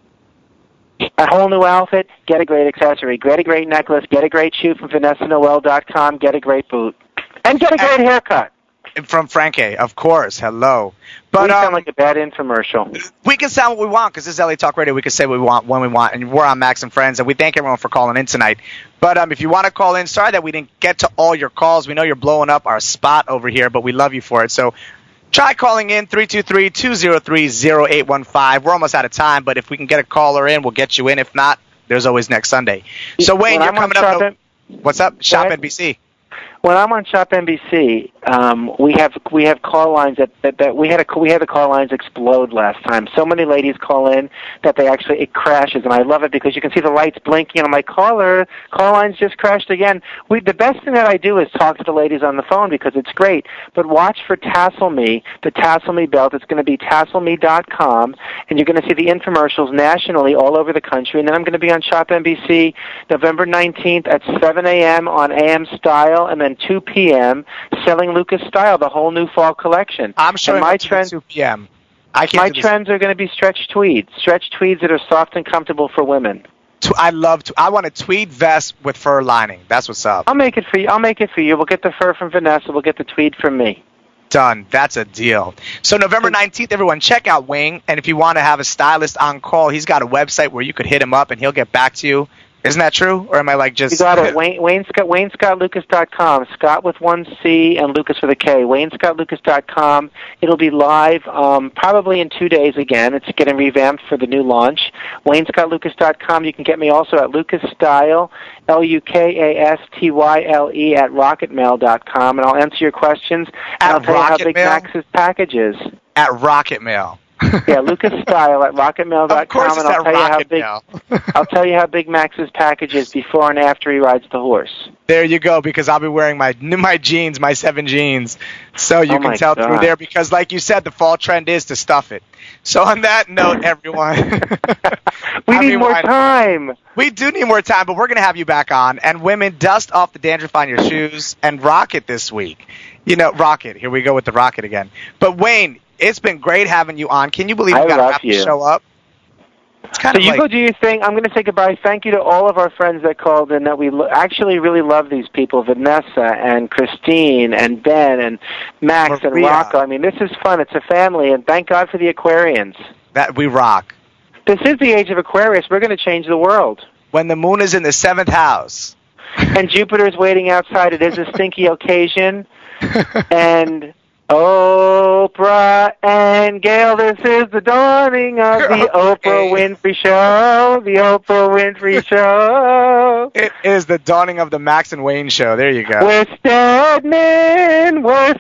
a whole new outfit, get a great accessory. Get a great necklace. Get a great shoe from VanessaNoel.com. Get a great boot. And get a great haircut. From Frankie, of course. Hello. But we sound like a bad infomercial. We can sound what we want, because this is LA Talk Radio. We can say what we want when we want, and we're on Max and Friends, and we thank everyone for calling in tonight. But if you want to call in, sorry that we didn't get to all your calls. We know you're blowing up our spot over here, but we love you for it. So try calling in, 323-203-0815. We're almost out of time, but if we can get a caller in, we'll get you in. If not, there's always next Sunday. So, Wayne, you're coming up. What's up? Shop NBC. When I'm on Shop NBC, we have call lines that we had the call lines explode last time. So many ladies call in that it crashes, and I love it because you can see the lights blinking, and I'm like, call lines just crashed again. The best thing that I do is talk to the ladies on the phone because it's great. But watch for Tassel Me, the Tassel Me belt. It's going to be TasselMe.com, and you're going to see the infomercials nationally all over the country. And then I'm going to be on Shop NBC November 19th at 7 a.m. on AM Style, and then 2 p.m. selling Lucas Style, the whole new fall collection. I'm showing up at 2 p.m. My trends are going to be stretch tweeds that are soft and comfortable for women. I want a tweed vest with fur lining. That's what's up. I'll make it for you. We'll get the fur from Vanessa. We'll get the tweed from me. Done. That's a deal. So November 19th, everyone, check out Wayne. And if you want to have a stylist on call, he's got a website where you could hit him up and he'll get back to you. Isn't that true? Or am I like just... You got it. WayneScottLucas.com. Scott with one C and Lucas with a K. WayneScottLucas.com. It'll be live probably in 2 days again. It's getting revamped for the new launch. WayneScottLucas.com. You can get me also at LucasStyle, LuKastyle at RocketMail.com, and I'll answer your questions. And I'll tell you how big Max's package is. At RocketMail. Yeah, LucasStyle at RocketMail.com. Of course, and I'll tell you how big Max's package is before and after he rides the horse. There you go, because I'll be wearing my jeans, my 7 jeans, so you can tell through there. Because, like you said, the fall trend is to stuff it. So on that note, everyone, we need more time. We do need more time, but we're going to have you back on. And women, dust off the dandruff on your shoes and rock it this week. Rock it. Here we go with the rocket again. But Wayne, it's been great having you on. Can you believe we got to wrap the show up? It's kind of you go do your thing. I'm going to say goodbye. Thank you to all of our friends that called in. That we actually really love these people: Vanessa and Christine and Ben and Max and Rocco. I mean, this is fun. It's a family, and thank God for the Aquarians. That we rock. This is the age of Aquarius. We're going to change the world. When the moon is in the 7th house, and Jupiter's waiting outside. It is a stinky occasion, and. Oprah and Gail, this is the dawning of the Oprah Winfrey Show. The Oprah Winfrey Show. It is the dawning of the Max and Wayne Show. There you go. We're Stedman.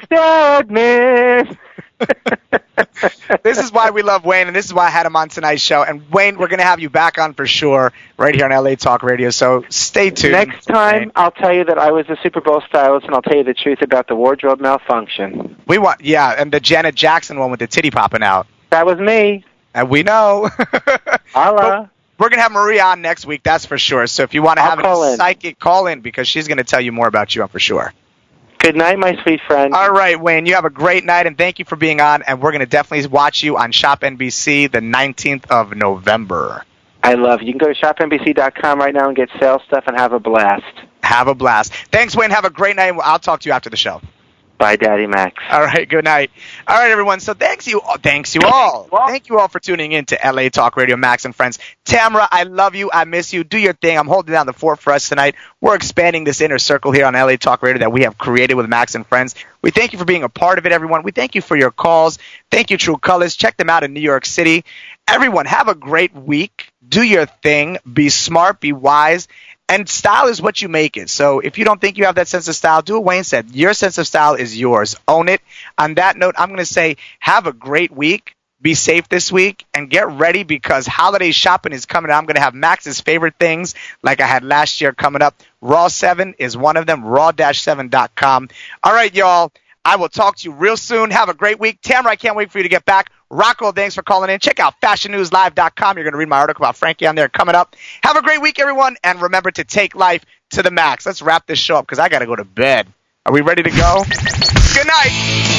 This is why we love Wayne, and this is why I had him on tonight's show. And Wayne, we're going to have you back on for sure right here on LA Talk Radio, so stay tuned. Next time, Wayne, I'll tell you that I was a Super Bowl stylist, and I'll tell you the truth about the wardrobe malfunction. And the Janet Jackson one with the titty popping out. That was me. And we know. Holla. We're going to have Maria on next week, that's for sure. So if you want to have a psychic, call in, because she's going to tell you more about you, for sure. Good night, my sweet friend. All right, Wayne, you have a great night, and thank you for being on, and we're going to definitely watch you on Shop NBC the 19th of November. I love you. You can go to shopnbc.com right now and get sales stuff and have a blast. Have a blast. Thanks, Wayne. Have a great night, and I'll talk to you after the show. Bye, Daddy Max. All right, good night. All right, everyone, so thanks you all. Thank you all for tuning in to LA Talk Radio, Max and Friends. Tamara, I love you. I miss you. Do your thing. I'm holding down the fort for us tonight. We're expanding this inner circle here on LA Talk Radio that we have created with Max and Friends. We thank you for being a part of it, everyone. We thank you for your calls. Thank you, True Colors. Check them out in New York City. Everyone, have a great week. Do your thing. Be smart. Be wise. And style is what you make it. So if you don't think you have that sense of style, do what Wayne said. Your sense of style is yours. Own it. On that note, I'm going to say have a great week. Be safe this week. And get ready, because holiday shopping is coming. I'm going to have Max's favorite things like I had last year coming up. Raw 7 is one of them. Raw-7.com. All right, y'all. I will talk to you real soon. Have a great week. Tamara, I can't wait for you to get back. Rocco, thanks for calling in. Check out FashionNewsLive.com. You're going to read my article about Frankie on there coming up. Have a great week, everyone, and remember to take life to the max. Let's wrap this show up because I got to go to bed. Are we ready to go? Good night.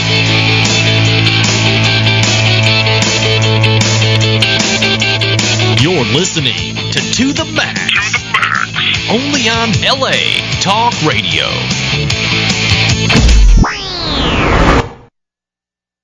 You're listening to the Max, only on LA Talk Radio.